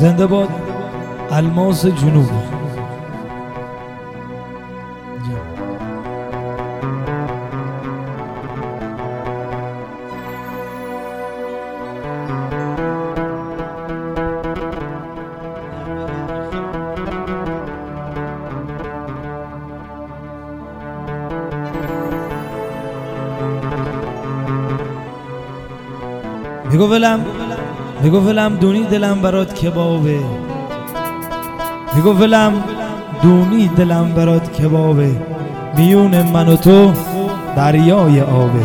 زنده باد الماس جنوب. میگو ولم دونی دلم برات کبابه، میگو ولم دونی دلم برات کبابه، میون من و تو دریای آبه،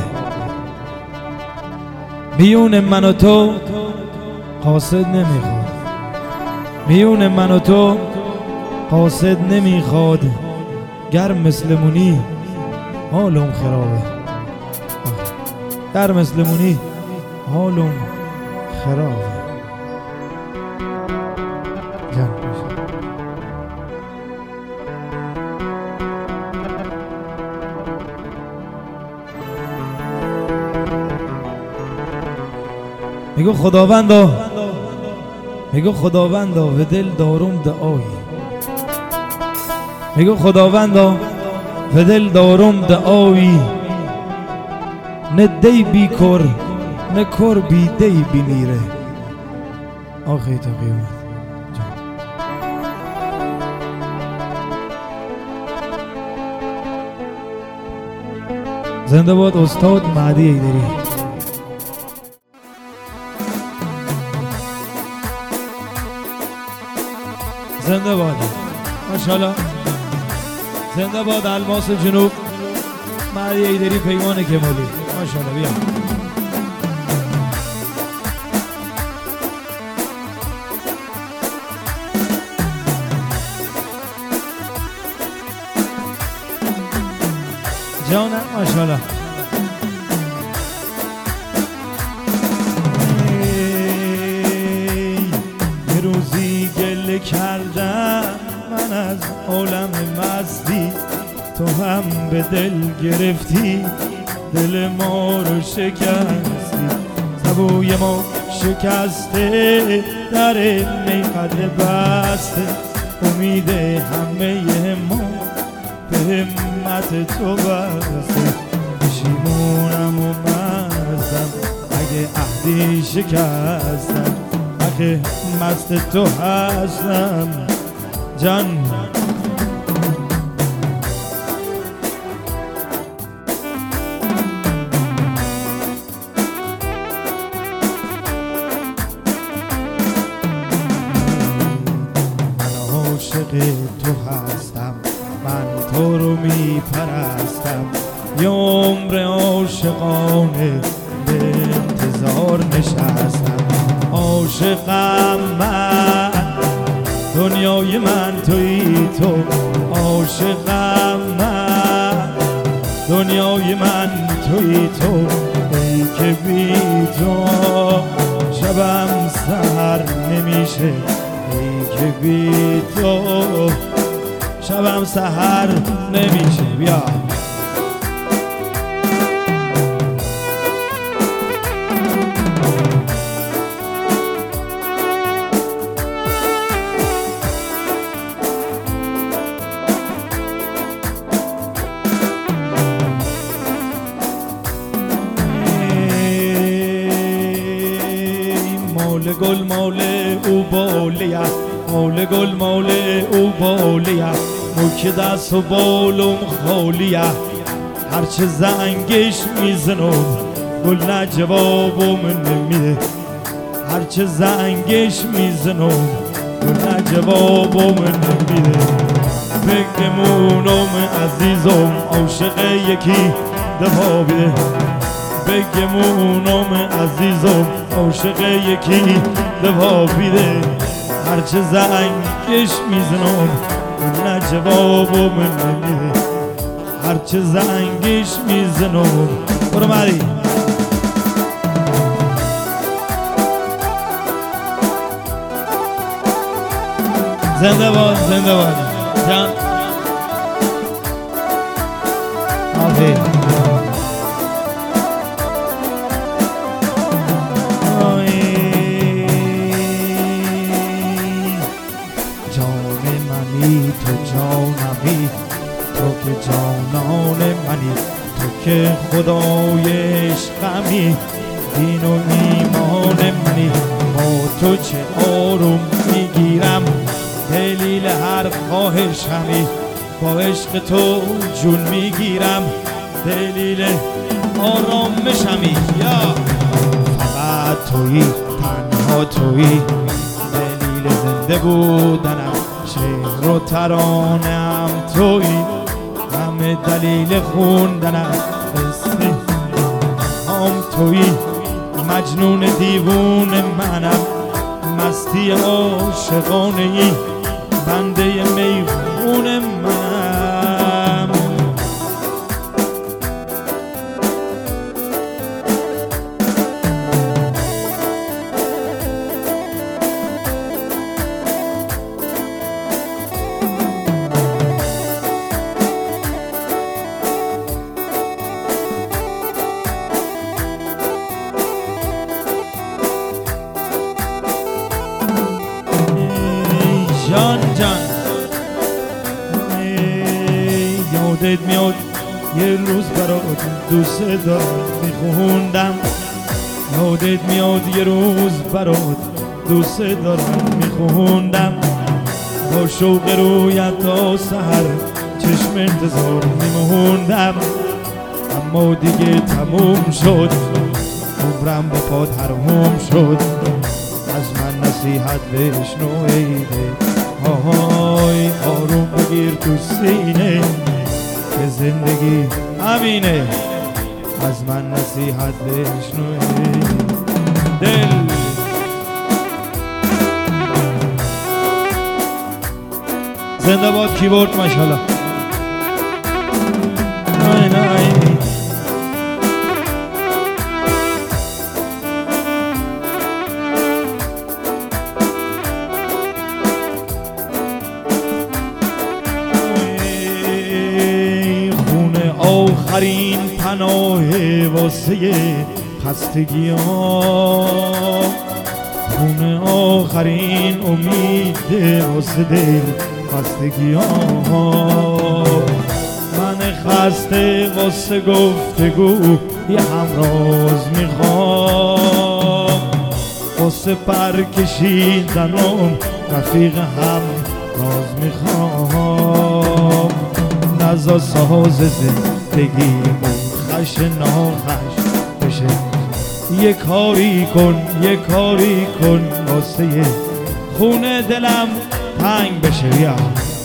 میون من و تو قاصد نمیخواد، میون من و تو قاصد نمیخواد، گرم مسلمونی حالم خرابه، گرم مسلمونی حالم خرابه. میگو خداوندا و دل دارم دعایی، میگو خداوندا و دل دارم دعایی، نه دی بی کر نه کر بی دی بی نیره. آخی تا قیامت. زنده باد استاد مهدی ایدری. زنده باد ماشاءالله. زنده باد الماس جنوب مهدی ایدری پیمان کمالی ماشاءالله. بیا جانم ماشاءالله. یه روزی گله کردم من از عالم مستی، تو هم به دل گرفتی دل ما رو شکستی، سبوی ما شکسته در میقدر بسته، امید همه ما به همت تو بسته، پشیمونم و مستم اگه عهدی شکستم، اگه مست تو هستم جان. تو هستم من تو رو می پرستم، یه عمر عاشقانه به انتظار نشستم، عاشقم من دنیای من تویی تو، عاشقم من دنیای من تویی تو، ای که بی تو شبم سر نمیشه، ای که بی تو شبم سحر نمیشه. بیا مال گل مال او بالیا، مال گل مال او بالیا، ملک دست و بالم خالیه، هرچه زنگش میزنم گل نه جوابم نمیده، هرچه زنگش میزنم گل نه جوابم نمیده، بگمونم عزیزم عاشق یکی دفا بیده، بگمونم عزیزم عاشق یکی دفا بیده، هرچه زنگش میزنم نه جوابم نمیده، هرچه زنگش میزنم. برو مری زنده باد زنده باد جان. آفرین. خدای عشقمی، دین و ایمان منی، با تو چه آروم میگیرم، دلیل هر خواهشمی، با عشق تو جون میگیرم، دلیل آرامشمی. یا فقط تویی، تنها تویی، دلیل زنده بودنم، شعر و ترانم تویی، همه دلیل خوندنم، هم تویی، مجنون دیوون منم، مستی عاشقانه ای، بنده میخون منم. جان جان یادت میاد یه روز برات دوست دارم میخوندم، یادت میاد یه روز برات دوست دارم میخوندم، با شوق رویت تا سحر چشم انتظار میموندم، اما دیگه تموم شد، عمرم به پاد حرام شد، از من نصیحت بشنو ای دل، آهای آروم بگیر تو سینه که زندگی همینه، از من نصیحت بشنو ای دل. زنده باد کیبورد ماشاءالله. نای نای آخرین پناه واسه خستگیام، خون آخرین امید واسه دل خستگیام، من خسته واسه گفتگو یه همراز میخوام، واسه پر کشیدنم رفیق هم راز میخوام، نزا ساز زندگیمون خش ناخش بشه، یه کاری کن یه کاری کن واسه خون دلم تنگ بشه. یا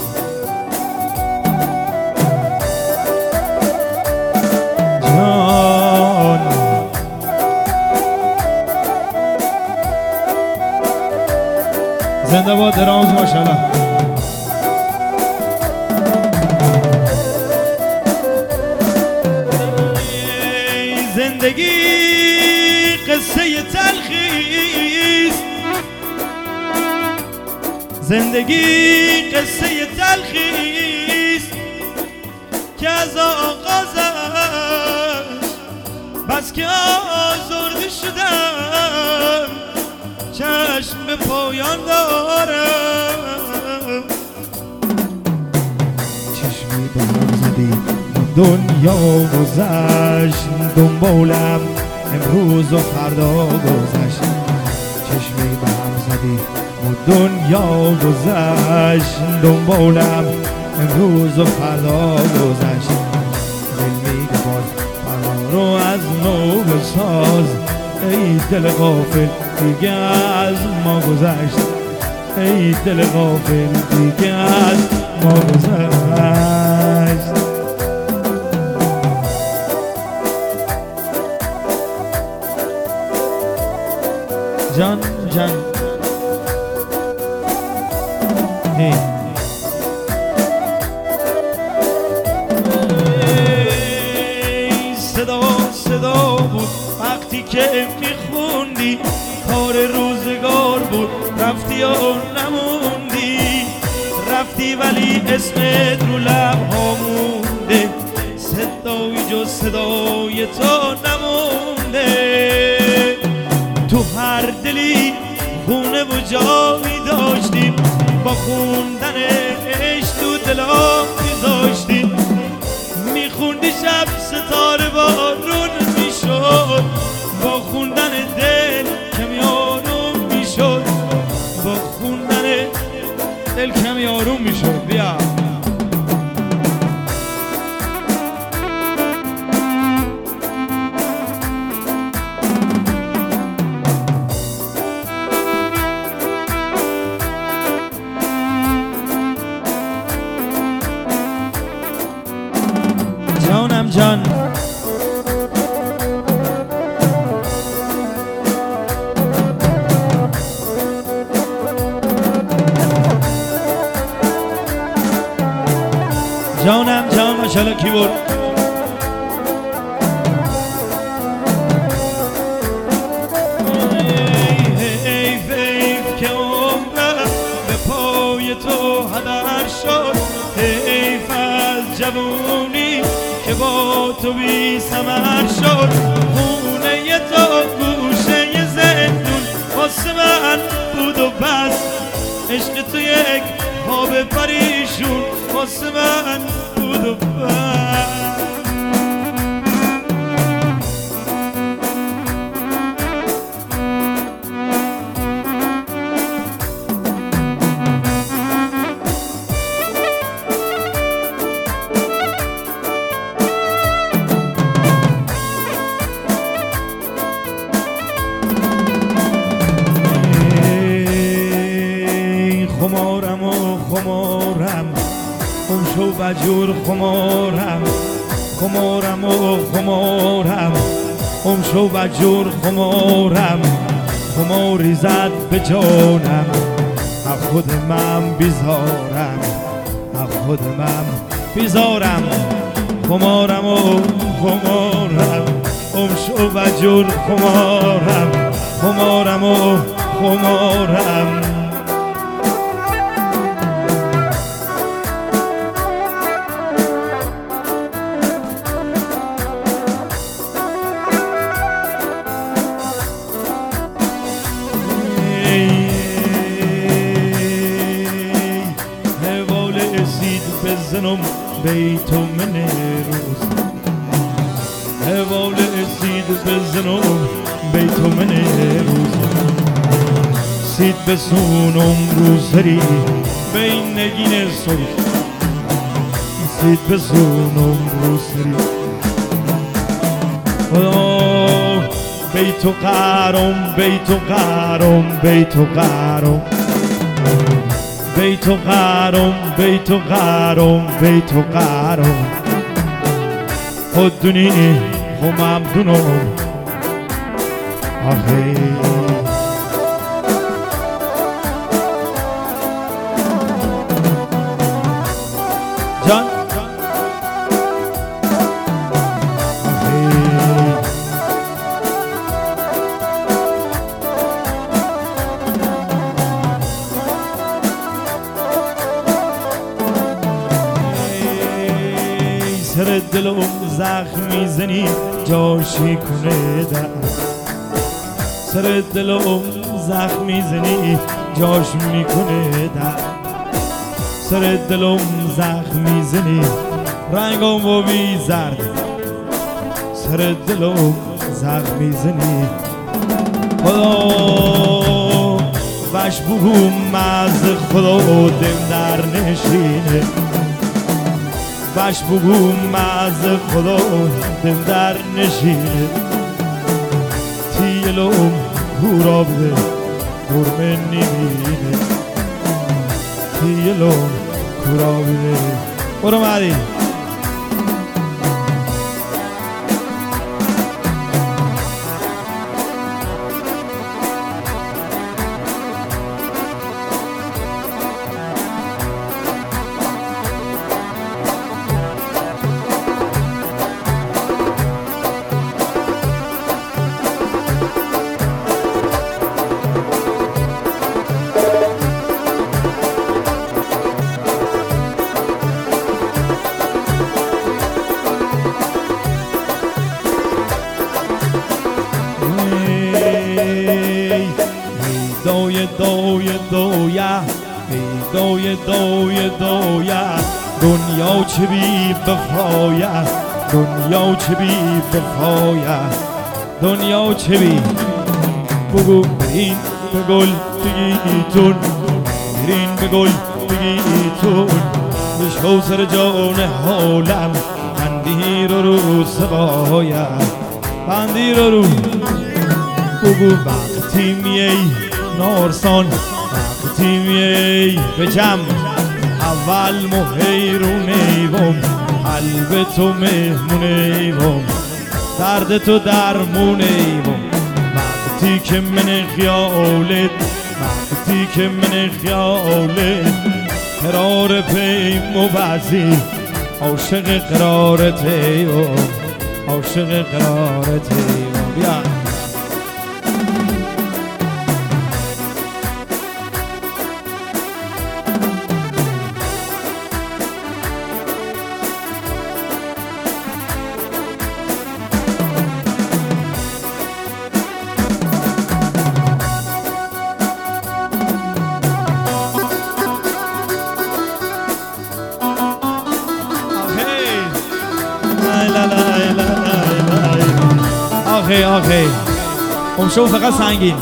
جان زنده باد رامز ماشاءالله. زندگی قصه تلخیست، زندگی قصه تلخیست که از آغازش بس که آزرده شدم چشم به پایان دارم، چشمی به هم زدی دنیا گذشت دنبالم، امروز و فردا گذشت، چشمی به هم زدی و دنیا گذشت دنبالم، امروز و فردا گذشت، دل میگه باز فردا رو از نو بساز، ای دل غافل دیگه از ما گذشت، ای دل غافل دیگه از ما گذشت. جان جان ای صدا صدا بود وقتی که میخوندی، کار روزگار بود رفتی و نموندی، رفتی ولی اسمت رو لب‌ها مونده، صدایی جز صدای تو نمونده، تو هر دلی خونه و جایی داشتی، با خوندن عشق تو دلا میذاشتی، میخوندی شب ستاره با دل کمی آروم میشه. بیا جانم جان جانم جان ماشاءالله کیبورد حیف که عمرم به پای تو هدر شد، حیف از جوونی که با تو بی ثمر شد، خونه تو گوشه زندون واسه من بود و بس، عشق تو یک خواب پریشون واسه من بود و بس. خمارم و خمارم شو بجور خمارم، خمارم و خمارم شو بجور خمارم، خماری زد به جانم از خود من بیزارم، از خود من بیزارم. خمارم و خمارم شو بجور خمارم، خمارم و خمارم. بزنم بیتو من روز، حوال سید بزنم بیتو من روز، سید بسونم روزری بین نگین سرخ، سید بسونم روزری بیتو قارم بیتو قارم بیتو قارم بیتو قارم بیتو قارم بیتو قارم خوددونی خمم دونم آخی جان سر دلم زخم میزنی جاشی کنه در، سر دلم زخم میزنی جاش میکنه در، سر دلم زخم میزنی رنگم و بی زرد، سر دلم زخم میزنی خدا وش بگوم از خدا دم در نشینه، وش بگوم از خدا دم در نشینه، تیلم کورا بده دور من نمینه، تیلم کورا بده. برو مردی دوی دوی دویا ای دوی دوی دویا دنیا چه بی بفایا، دنیا چه بی بفایا، دنیا چه بی بگو برین به گل بگیتون، برین به گل بگیتون بشو سر جان حالم بندی رو سقایم بندی رو بگو وقتی میای نارسان وقتی میای به جمع اول محیرونیوم قلب تو مهمونیوم درد تو درمونیوم وقتی که من خیالت وقتی که من خیالت قرار پیم و بعضی عاشق قرارتیوم عاشق قرارتیوم بیا آخه شو فقط سنگین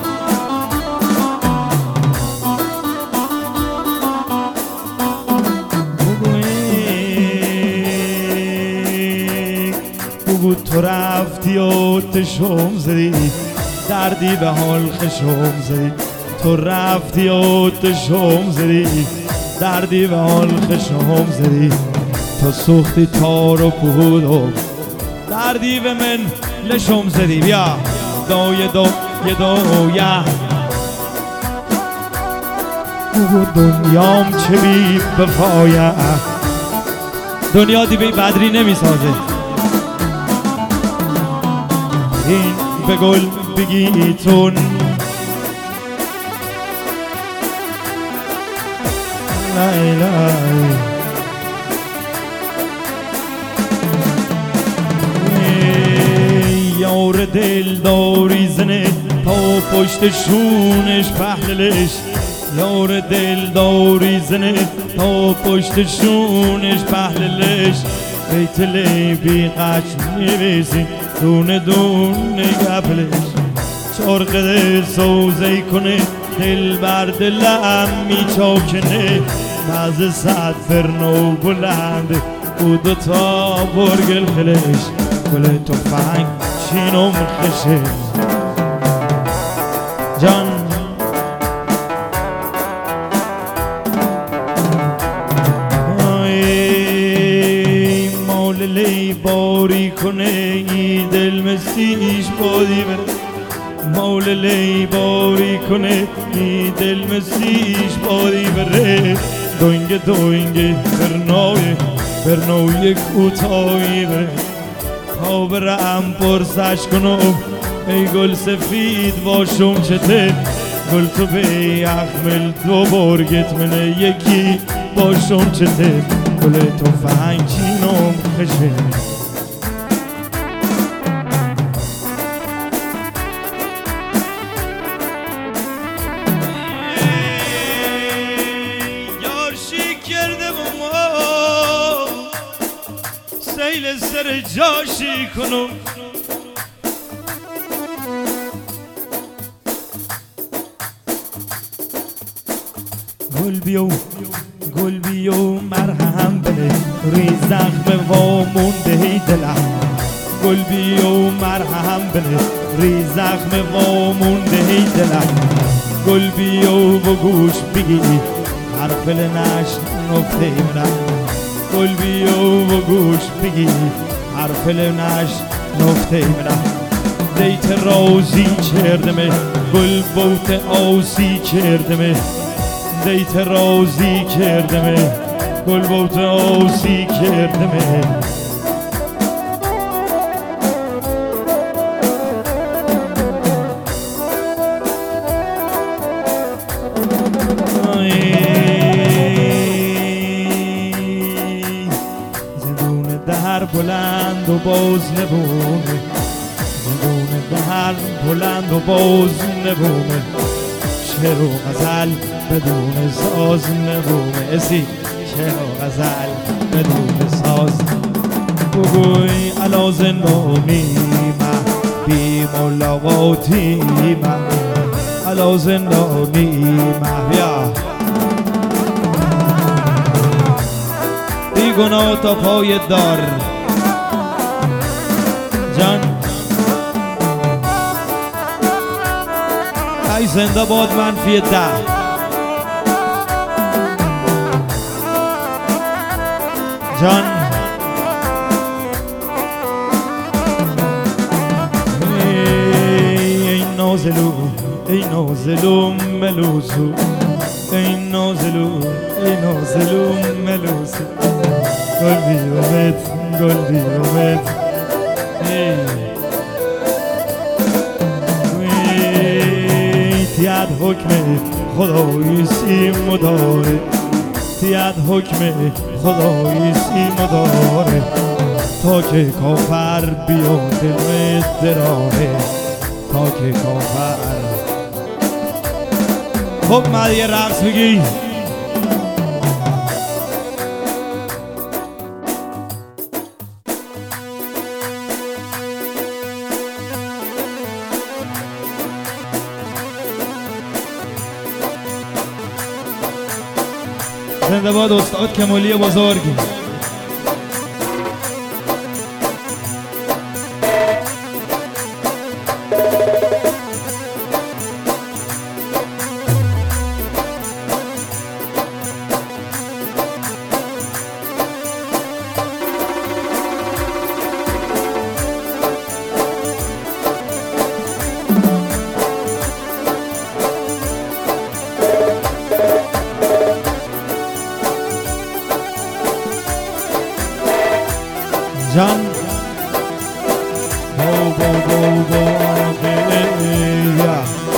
بگو تو رفتی و تشم زدی دردی به حال خشم زدی تو رفتی و تشم زدی دردی به حال خشم زدی تو سوختی تار و پودم دردی به من لشم زدی بیا دو یه بگو دنیام چه بی بفایه دنیا دی بی بدری نمی سازه این به گل بگیتون لای لای یار دل داری زنه تا پشت شونش پهلش یار دل داری زنه تا پشت شونش پهلش بیت لیبی قش میویسی دونه دونه گپلش چرخ سوزی کنه دل بر دلم میچاکنه ناز صد فرنو بلند او دوتا برگل خلش گل تفنگ چینم خشه جان مولالی باری کنه ای دل مسیش بادی بره مولالی باری کنه ای دل مسیش بادی بره دوینگه برنوی کوتاهی بره تا برم پرسش کنم ای گل سفید باشم چته گل تو به اخمل تو برگت منه یکی باشم چته گل تو فنگ چینم خشه یار شکرده بما سیل سر جاشی کنم گل بیو مرهم بده روی زخم وامونده دلم گل بیو مرهم بده روی زخم وامونده دلم گل بیو و گوش بگی حرف لنش نفته منم گل بیو و گوش بگی حرف لنش نفته منم دیت روزی چردمه گل بوت آسی چردمه دیت روزی کردمه گل بوت آسی کردمه زندون در بلند و باز نبومه زندون در بلند و باز نبومه شعر و غزل بدون ساز نبومه اسی شعر و غزل بدون ساز بگوی علا زندانی من بی ملاقاتی من علا زندانی من بیا گناه تا پای دار. جان ای زنده باد منفی 10. جان ای نازلون ای نازلون ملوسو، ای نازلون ای نازلون ملوسو، گل بیومد گل بیومد. تیاد حکم خدایی سی مداره، تیاد حکم خدایی سی مداره، تا که کافر بیاد دل دراره، تا که کافر. خب من یه رقص بگی. زنده باد استاد کمالی بزرگ. جان بو بو بو بو آقیا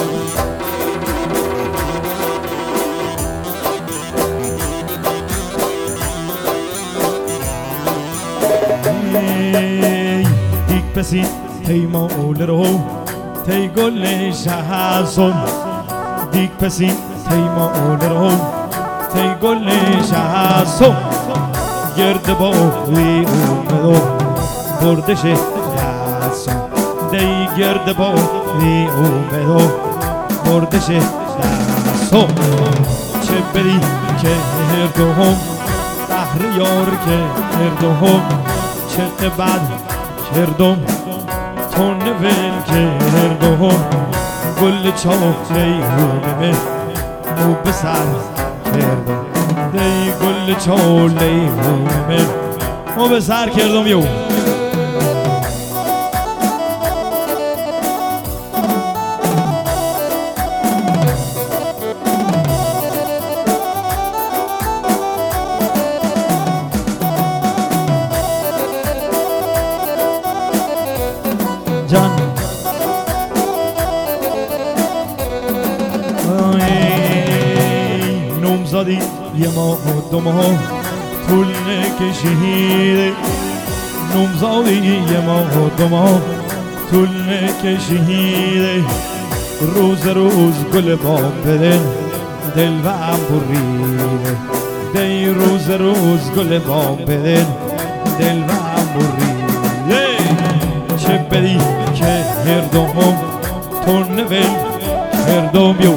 دیگ پسین تی مول رو تی گل شهزون، دیگ پسین تی مول رو تی گل شهزون، گرد با وی اومدو بردش دستم، دی گرد با وی اومدو بردش دستم. چه بری که هردوهم بحر یار که هردوهم، چه بد کردم تو نول که هردوهم، گل چاقی اومه مو بسر کردم، دی گل چاله مومن ما به سر کردم. یو جان نومزادی یه ماه و 2 ماه طول نکشیده، نومزادی یه ماه و 2 ماه طول نکشیده، روز روز گل بام بدن دل و هم بریده، دی روز روز گل بام بدن دل و هم بریده. چه بدی که هردوهم تو نول هردوم. یو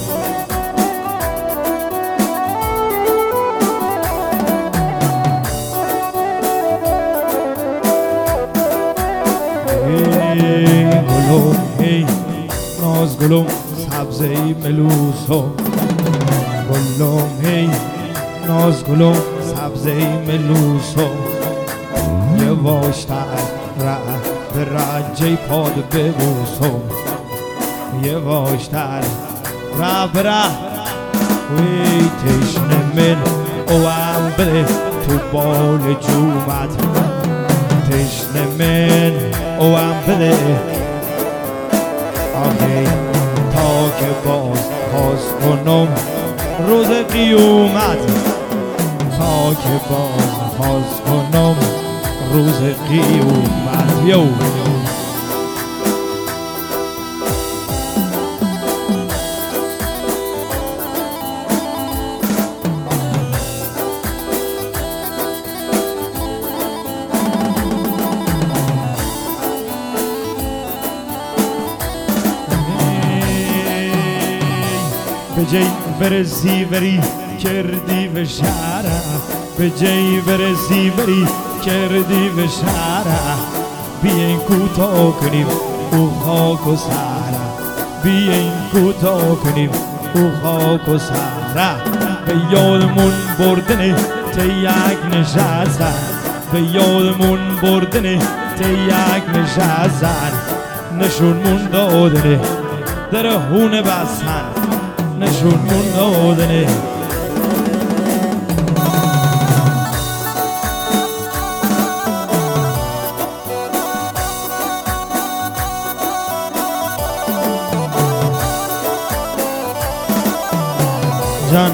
گلوم ای ناز گلوم سبزه ملوسو، گلوم ای ناز گلوم سبزه ملوسو، یه واشتر ره به رنجه پاد ببوسو، یه واشتر ره به ره وی تشنه من او هم بده تو بال جومت، تشنه من او هم بده آخی تا که باز کنم روز قیومت، تا که باز کنم روز قیومت. یو به جای برسی وری کردی به شهره، به جی برسی بری کردی به شهره بیاین کوتاه کنیم او خاک و سره بیاین کوتاه کنیم او خاک و سره به یادمون بردن تیک نشستن به یادمون بردن تیک نشستن نشونمون دادنه در هونه بستن نشونمون دادنه جان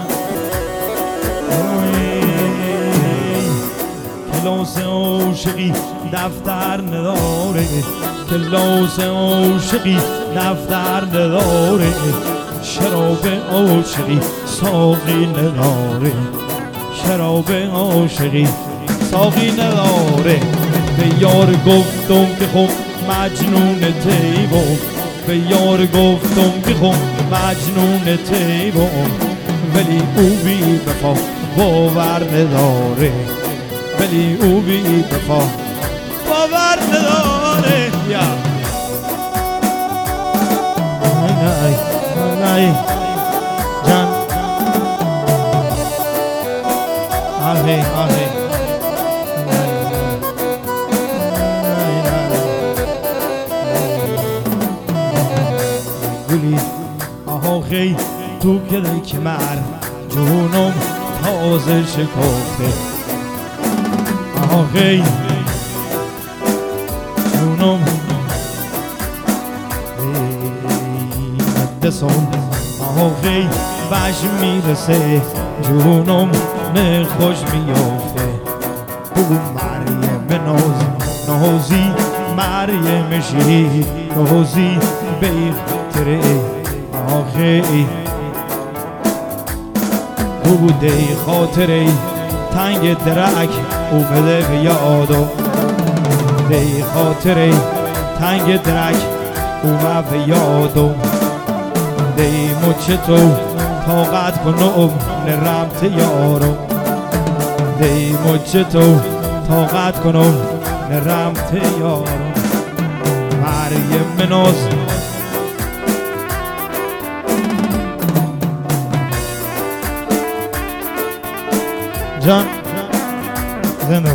کلاس عاشقی دفتر نداره کلاس عاشقی دفتر نداره شراب عاشقی ساقی نداره شراب عاشقی ساقی نداره به یار گفتم که خب مجنون تیبم به یار گفتم که خب مجنون تیبم ولی او بی وفا باور نداره ولی او بی وفا باور نداره یا نه جان آهی آهی گلی آهی تو کلی که مر جونم تازه شکافته آهی جونم دستم آهی بش میرسه جونم خوش میافته بگو مریم نازی مریم شی نازی به خاطر آخی بوده خاطر تنگ درک اومده به یادم به خاطر تنگ درک اومده به یادم ده مچ تو طاقت کنم نرمت یارم ده مچ تو طاقت کنم نرمت یارم مریم ناز جان زنده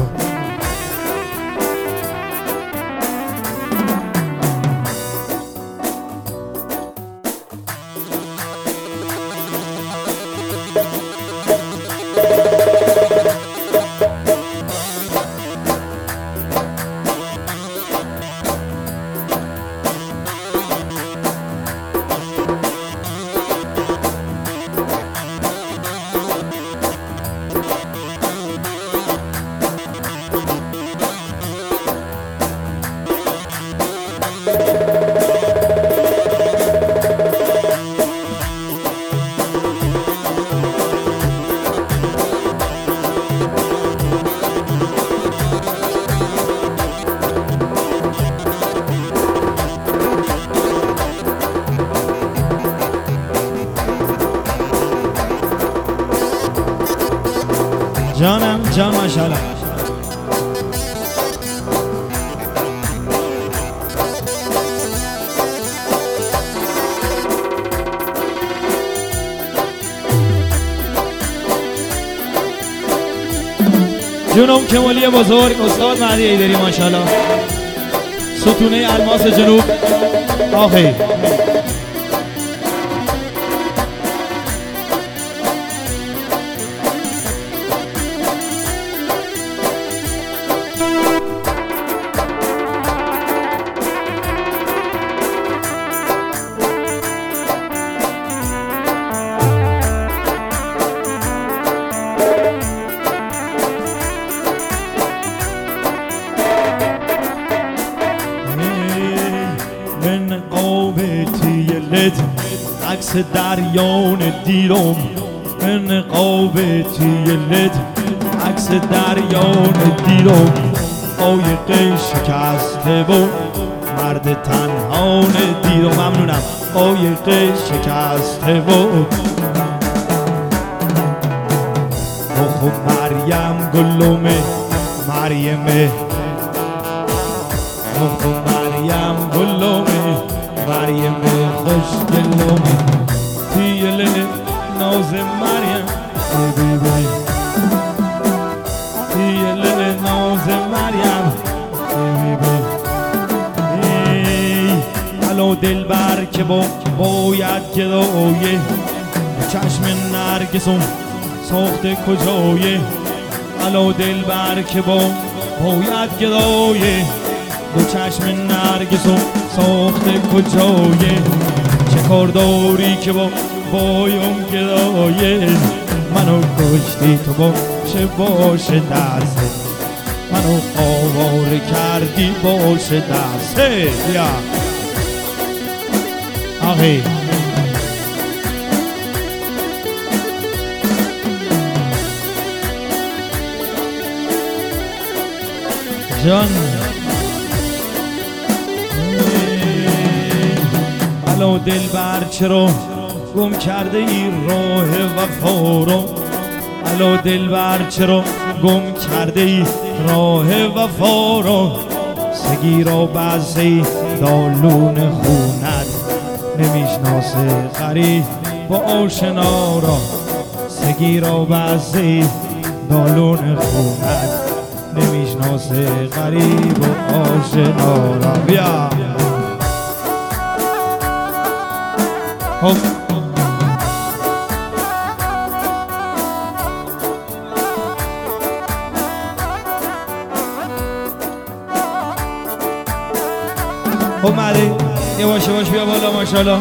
جانم جان ماشاءالله جونم کمالی بزرگ استاد مهدی ایدری ماشاءالله ستونه الماس جنوب آخی عکس دریان دیرم من قابتی لد عکس دریان دیرم قایق شکسته و مرد تنهان دیرم ممنونم قایق شکسته و خب مریم گلومه مریمه مریم گلومه مریمه خوش گلومه تیل ناز مریم بیبی تیل ناز مریم بیبی الو دل بر که باید گدایه چشم نرگسم ساخته کجایه الو دل بر که باید گدایه دو چشم نرگسم ساخته کجایه چه کار داری که بایم گدایه منو کشتی تو باشه درسه منو آواره کردی باشه درسه بیا آقی جان الو دل بر چرا گم کرده ای راه وفا رو الو دل بر چرا گم کرده ای راه وفا رو سگی را بعضی دالون خونت نمیشناسه غریب با آشنا را سگی را بعضی دالون خونت نمیشناسه غریب و آشنا را بیا اومده یواش یواش بیا بالا ماشاءالله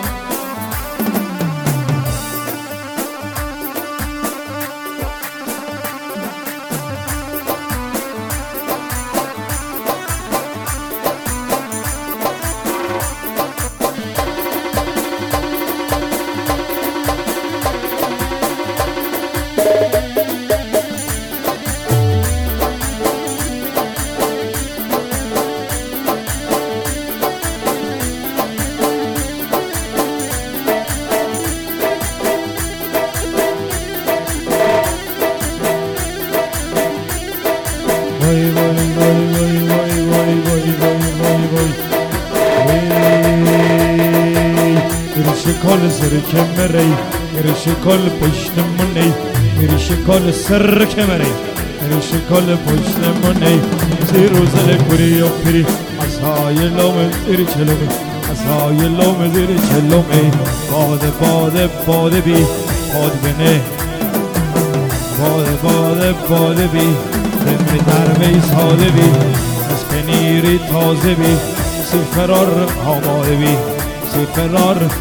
شکل سرکه مری میری شکل پشت منی میری شکل سرکه مری میری شکل پشت منی سی روزل کری و پری از های لوم زیر چلومی از های لوم زیر چلومی باده باده باده بی باد بنه باده باده باده بی دمی درمی ساده بی از پنیری تازه بی سی فرار آماده بی سی فرار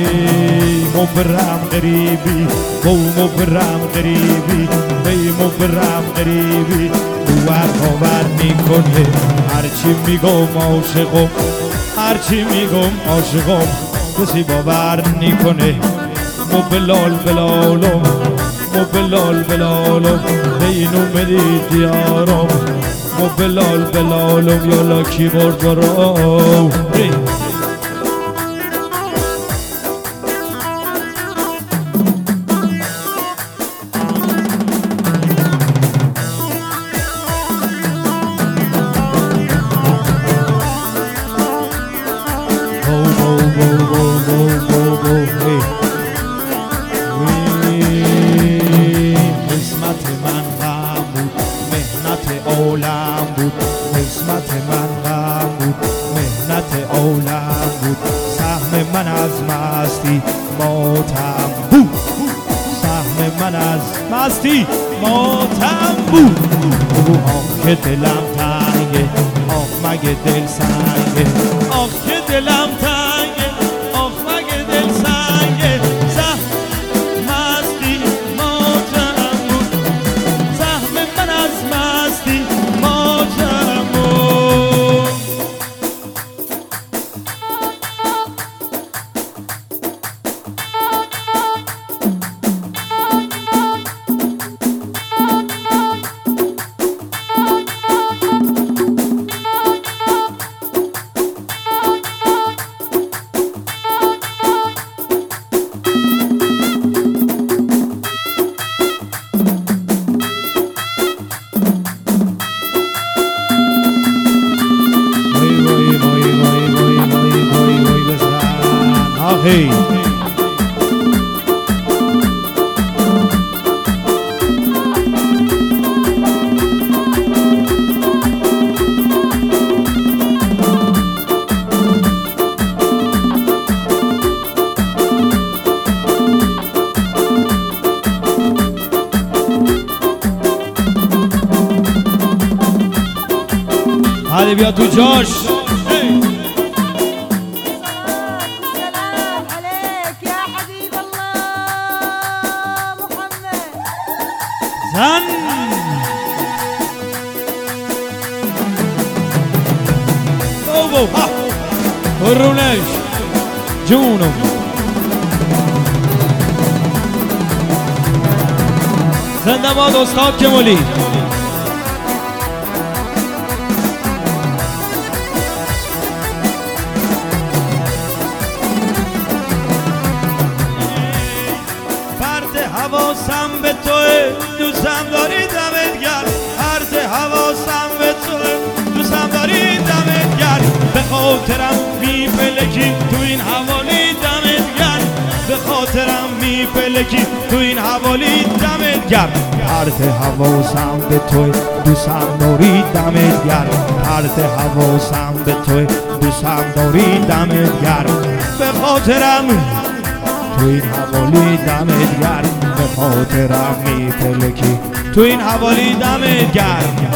مبرم غریبی مبرم غریبی مبرم غریبی باور میکنه هرچی میگم عاشقم هرچی میگم عاشقم کسی باور میکنه مبلال بلالم مبلال بلالم این اومدی دیارم مبلال بلالم یالا کی برد رو قسمت من غم بود مهنت عالم بود قسمت من غم بود مهنت عالم بود سهم من از مستی ماتم بود سهم من از مستی ماتم بود آخ که دلم تنگه آخ مگه دل سنگه آخ که دلم تنگه آخ مگه دل سنگه سهم مستی ماتم بود سهم من از مستی ماتم بود آهی علی بیا تو جاش سلام عليك يا حبيب الله محمد زن بابا ها برونش جونم زنده باد استاد کمالی حواسم به توه دوستم داری دمت گرم عرض حواسم به توه دوستم داری دمت گرم به خاطرم میپلکی تو این حوالی دمت گرم به خاطرم میپلکی تو این حوالی دمت گرم عرض حواسم به توه دوستم داری دمت گرم عرض حواسم به توه دوستم داری دمت گرم به خاطرم تو این حوالی دمت گرم به خاطرم میپلکی تو این حوالی دمت گرم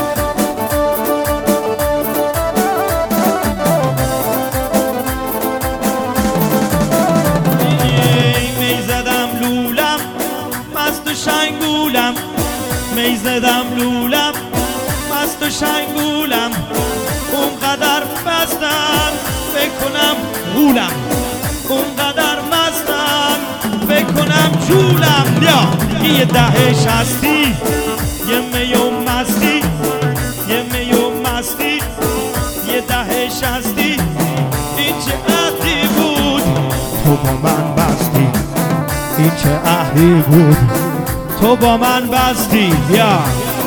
می زدم لولم مست و شنگولم می زدم لولم مست و شنگولم اونقدر بستم بکنم غولم اونقدر مستم بکنم جولم یا یه دهه شستی یه می و مستی یه می و مستی یه دهه شستی این چه عهدی بود تو با من بستی این چه عهدی بود تو با من بستی یا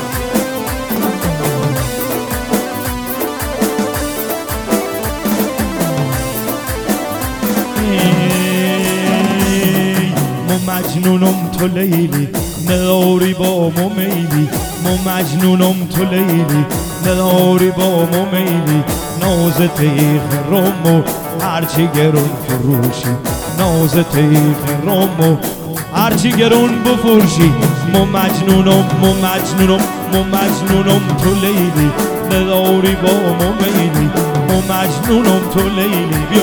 مجنونم تو لیلی نداری با مو میلی مو مجنونم تو لیلی نداری با مو میلی ناز تیغ رومو هرچی گرون فروشی ناز تیغ رومو هرچی گرون بفروشی مو مجنونم مو مجنونم مو مجنونم تو لیلی نداری با مو میلی مو مجنونم تو لیلی بیو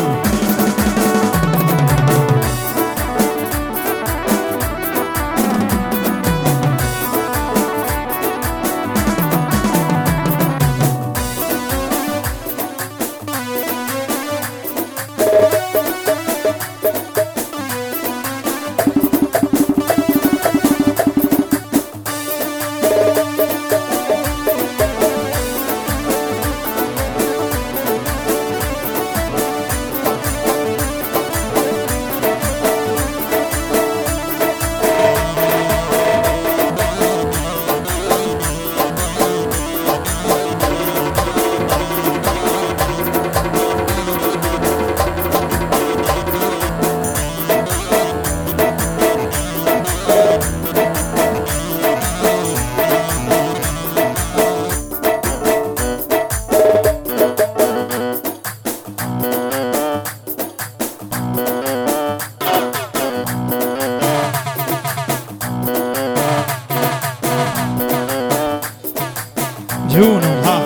جونم ها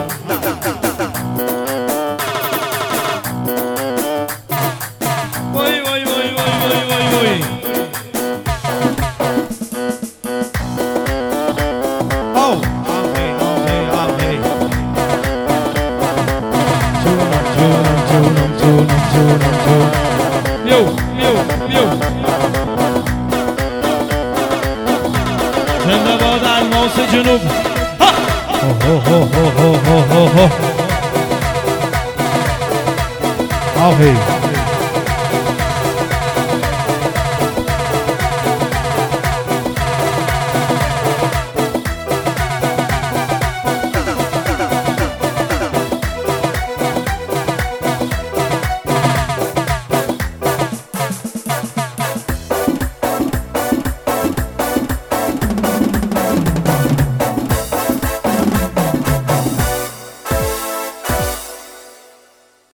وای وای وای وای وای وای وای او اوکی اوکی اوکی جونم جونم جونم جونم جونم میو میو میو زنده باد الماس جنوب Oh,